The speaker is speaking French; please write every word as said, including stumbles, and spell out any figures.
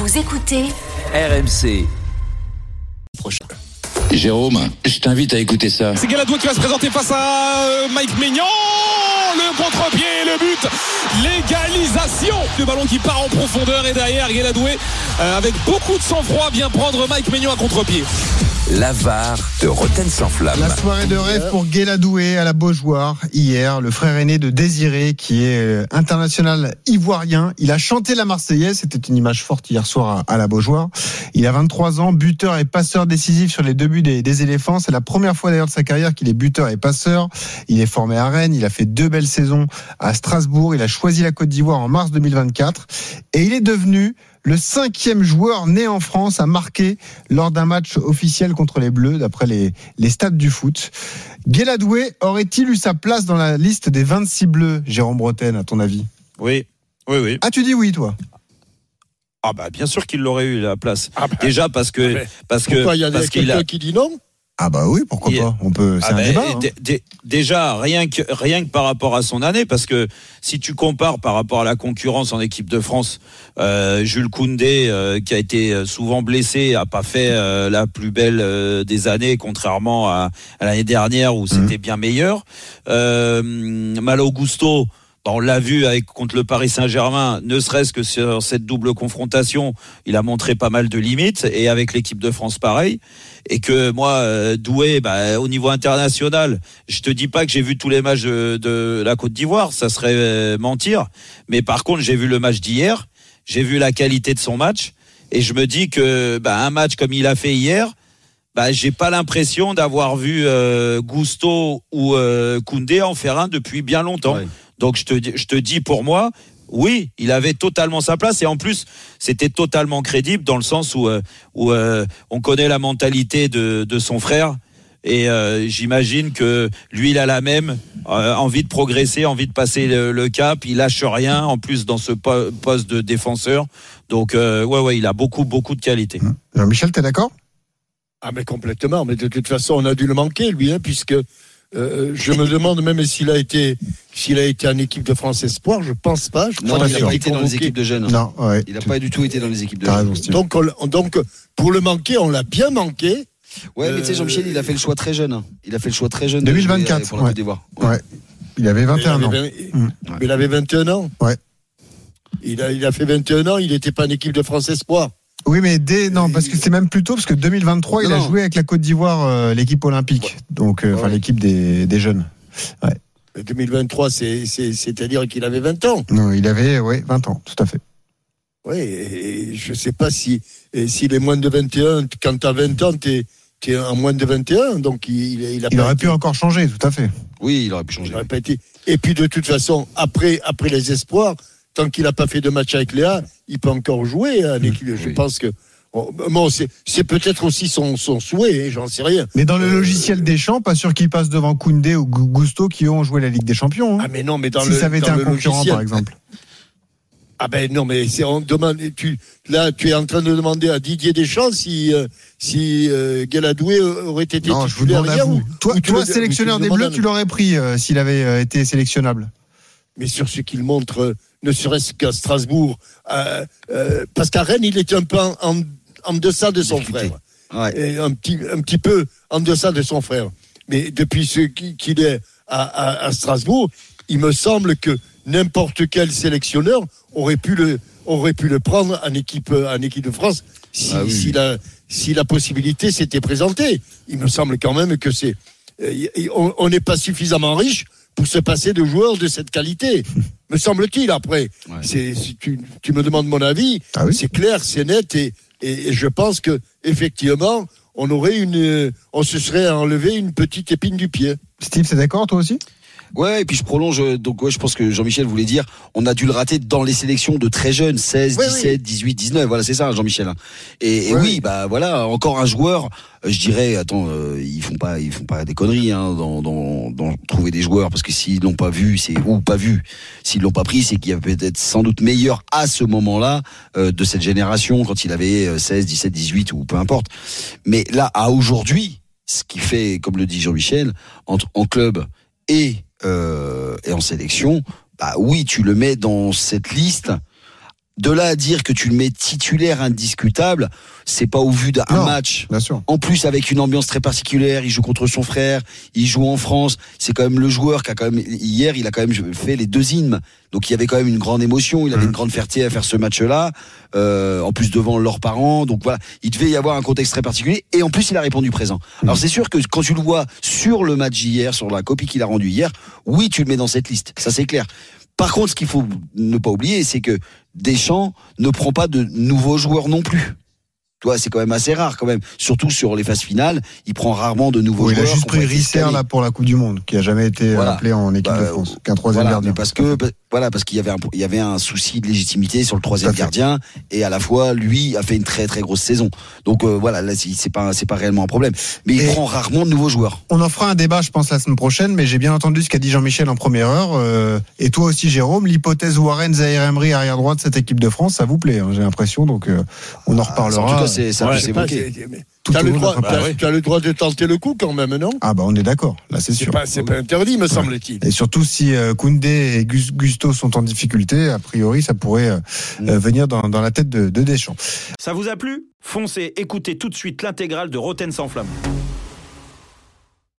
Vous écoutez R M C. Prochain. Jérôme, je t'invite à écouter ça. C'est Guéladoué qui va se présenter face à euh, Mike Maignan. Le contre-pied, le but, l'égalisation. Le ballon qui part en profondeur et derrière Guéladoué euh, avec beaucoup de sang-froid vient prendre Mike Maignan à contre-pied. La V A R de Rotten sans flamme. La soirée de rêve pour Guéladoué à la Beaujoire hier, le frère aîné de Désiré qui est international ivoirien. Il a chanté la Marseillaise, c'était une image forte hier soir à la Beaujoire. Il a vingt-trois ans, buteur et passeur décisif sur les deux buts des, des éléphants. C'est la première fois d'ailleurs de sa carrière qu'il est buteur et passeur. Il est formé à Rennes, il a fait deux belles saisons à Strasbourg. Il a choisi la Côte d'Ivoire en mars deux mille vingt-quatre et il est devenu le cinquième joueur né en France à marquer lors d'un match officiel contre les Bleus, d'après les, les stats du foot. Guéladoué aurait-il eu sa place dans la liste des vingt-six Bleus, Jérôme Bretagne, à ton avis ? Oui, oui, oui. Ah, tu dis oui, toi ? Ah bah bien sûr qu'il l'aurait eu la place. Ah bah, Déjà parce que ah parce que pourquoi il y a parce qu'il quelqu'un a... qui dit non ? Ah bah oui, pourquoi Il... pas ? On peut. C'est ah un bah, débat. Hein. d- d- déjà rien que rien que par rapport à son année, parce que si tu compares par rapport à la concurrence en équipe de France, euh, Jules Koundé euh, qui a été souvent blessé, a pas fait euh, la plus belle euh, des années, contrairement à, à l'année dernière où c'était mmh. bien meilleur. Euh, Malo Gusto. On l'a vu avec, contre le Paris Saint-Germain, ne serait-ce que sur cette double confrontation, il a montré pas mal de limites, et avec l'équipe de France pareil. Et que moi, euh, Doué, bah, au niveau international, je te dis pas que j'ai vu tous les matchs de, de la Côte d'Ivoire, ça serait euh, mentir. Mais par contre, j'ai vu le match d'hier, j'ai vu la qualité de son match, et je me dis que bah, un match comme il a fait hier, bah, j'ai pas l'impression d'avoir vu euh, Gusto ou euh, Koundé en faire un depuis bien longtemps. Ouais. Donc je te, je te dis pour moi, oui, il avait totalement sa place et en plus c'était totalement crédible dans le sens où, où euh, on connaît la mentalité de, de son frère et euh, j'imagine que lui il a la même euh, envie de progresser, envie de passer le, le cap, il lâche rien en plus dans ce po- poste de défenseur. Donc euh, ouais ouais, il a beaucoup beaucoup de qualité. Jean-Michel, t'es d'accord ? Ah mais complètement, mais de toute façon on a dû le manquer lui, hein, puisque Euh, je me demande même s'il a été s'il a été en équipe de France Espoir, je pense pas. Je non, il n'a pas été dans les équipes de jeunes. Non, ouais. Il n'a pas du tout été dans les équipes de T'as jeunes. raison, donc, on, donc, pour le manquer, on l'a bien manqué. Ouais, euh... mais tu sais, Jean-Michel, il a fait le choix très jeune. Il a fait le choix très jeune. deux mille vingt-quatre. Pour la Côte d'Ivoire. Ouais. ouais. Il avait vingt et un il ans. Avait, mmh. Mais il avait vingt et un ans. Ouais. Il a, il a fait vingt et un ans. Il n'était pas en équipe de France Espoir. Oui, mais dès non, parce que c'est même plus tôt, parce que deux mille vingt-trois, non, il a joué avec la Côte d'Ivoire, euh, l'équipe olympique, ouais. donc enfin euh, ouais. l'équipe des, des jeunes. Ouais. deux mille vingt-trois, c'est, c'est, c'est-à-dire qu'il avait vingt ans. Non, il avait, oui, vingt ans, tout à fait. Oui, et je ne sais pas si, s'il est moins de vingt et un, quand tu as vingt ans, tu es en moins de vingt et un, donc il, il, a il pas aurait été... pu encore changer, tout à fait. Oui, il aurait pu changer. Il aurait pas été... Et puis de toute façon, après, après les espoirs, tant qu'il n'a pas fait de match avec Léa, il peut encore jouer. Hein, mmh, je oui. pense que. Bon, c'est, c'est peut-être aussi son, son souhait, hein, j'en sais rien. Mais dans le euh, logiciel des champs, pas sûr qu'il passe devant Koundé ou Gusto qui ont joué la Ligue des Champions. Hein. Ah mais non, mais dans si le Si ça avait été un concurrent, logiciel, par exemple. Ah ben non, mais c'est, on demande, tu, là, tu es en train de demander à Didier Deschamps si, euh, si euh, Guéladoué aurait été non, titulaire hier. Ou, toi, ou toi le, sélectionneur des Bleus, tu l'aurais pris euh, s'il avait euh, été sélectionnable. Mais sur ce qu'il montre, euh, ne serait-ce qu'à Strasbourg, euh, euh, parce qu'à Rennes, il était un peu en, en en deçà de son frère, ouais. et un petit, un petit peu en deçà de son frère. Mais depuis ce qu'il est à, à, à Strasbourg, il me semble que n'importe quel sélectionneur aurait pu le, aurait pu le prendre en équipe, en équipe de France si, ah oui. si, la, si la possibilité s'était présentée. Il me semble quand même que c'est, on n'est pas suffisamment riche pour se passer de joueurs de cette qualité, me semble-t-il. Après, ouais. c'est, si tu, tu me demandes mon avis, ah oui. c'est clair, c'est net et Et je pense que effectivement, on aurait une, on se serait enlevé une petite épine du pied. Steve, c'est d'accord, toi aussi ? Ouais, et puis je prolonge, donc ouais, je pense que Jean-Michel voulait dire, on a dû le rater dans les sélections de très jeunes, seize, oui, dix-sept, oui. dix-huit, dix-neuf, voilà, c'est ça, Jean-Michel. Et, et oui. oui, bah voilà, encore un joueur, je dirais, attends, euh, ils font pas, ils font pas des conneries, hein, dans, dans, dans trouver des joueurs, parce que s'ils l'ont pas vu, c'est, ou pas vu, s'ils l'ont pas pris, c'est qu'il y a peut-être sans doute meilleur à ce moment-là, euh, de cette génération, quand il avait seize, dix-sept, dix-huit, ou peu importe. Mais là, à aujourd'hui, ce qui fait, comme le dit Jean-Michel, entre, en club et, Euh, et en sélection, bah oui, tu le mets dans cette liste De là à dire que tu le mets titulaire indiscutable, c'est pas au vu d'un Non, match. bien sûr. En plus, avec une ambiance très particulière, il joue contre son frère, il joue en France. C'est quand même le joueur qui a quand même, hier, il a quand même fait les deux hymnes. Donc il y avait quand même une grande émotion, il avait mmh. une grande fierté à faire ce match-là, euh, en plus devant leurs parents. Donc voilà, il devait y avoir un contexte très particulier. Et en plus, il a répondu présent. Mmh. Alors c'est sûr que quand tu le vois sur le match d'hier, sur la copie qu'il a rendue hier, oui, tu le mets dans cette liste. Ça, c'est clair. Par contre, ce qu'il faut ne pas oublier, c'est que Deschamps ne prend pas de nouveaux joueurs non plus. Tu vois, c'est quand même assez rare quand même. Surtout sur les phases finales, il prend rarement de nouveaux oui, joueurs. Il a juste pris Risser là pour la Coupe du Monde, qui a jamais été voilà. appelé en équipe bah, de France, qu'un troisième voilà, gardien. Mais parce que voilà, parce qu'il y avait un, il y avait un souci de légitimité sur le troisième gardien, et à la fois lui a fait une très très grosse saison. Donc euh, voilà, là c'est pas c'est pas réellement un problème. Mais il et prend rarement de nouveaux joueurs. On en fera un débat, je pense, la semaine prochaine. Mais j'ai bien entendu ce qu'a dit Jean-Michel en première heure, euh, et toi aussi, Jérôme. L'hypothèse Warren Zahir Emery arrière droit de cette équipe de France, ça vous plaît, hein, j'ai l'impression. Donc euh, on en reparlera. En tout cas, c'est ça ouais, peut s'évoquer. Tu as le droit, bah, ouais. le droit de tenter le coup quand même, non? Ah bah on est d'accord, là c'est, c'est sûr. Pas, c'est pas interdit, me ouais. semble-t-il. Et surtout si euh, Koundé et Gusto sont en difficulté, a priori ça pourrait euh, mmh. euh, venir dans, dans la tête de, de Deschamps. Ça vous a plu ? Foncez, écoutez tout de suite l'intégrale de Rotten sans flamme.